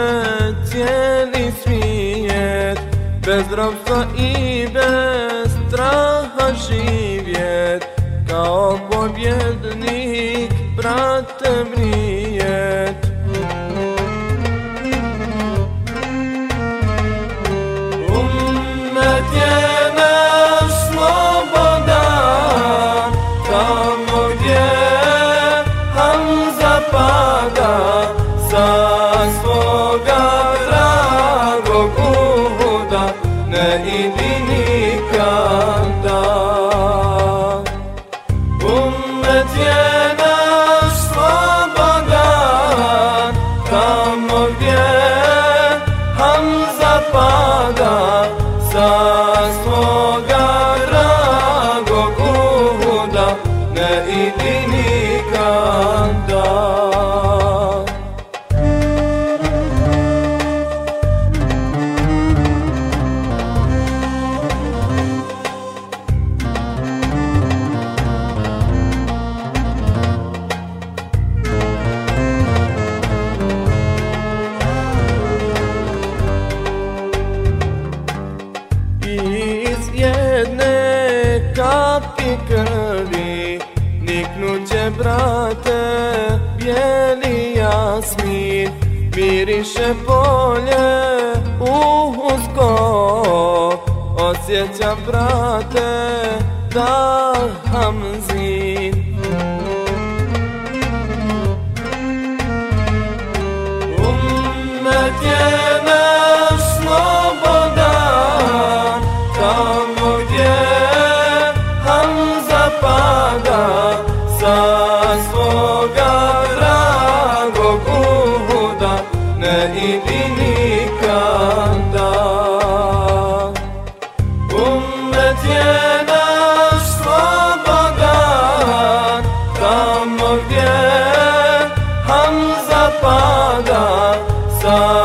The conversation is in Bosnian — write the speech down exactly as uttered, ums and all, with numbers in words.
cijeli svijet, bez ropstva i bez straha živjet, kao pobjednik, brate, vrijet. Ummet je naš slobodan, tamo gdje Hamza pada, sa svoga dragog Uhuda ne idi nikada. Ummet je naš slobodan, tamo gdje Hamza pada, sa svoga dragog Uhuda ne idi nikada. Iz jedne kapi krvi niknuće, brate, bijeli jasmin, miriše polje usko, osjećam, brate, da Hamzin. Ummet je naš slobodan, tamo gdje Hamza pada, sa svoga dragog Uhuda ne idi nikada. Ummet je naš slobodan, tamo gdje Hamza pada, sa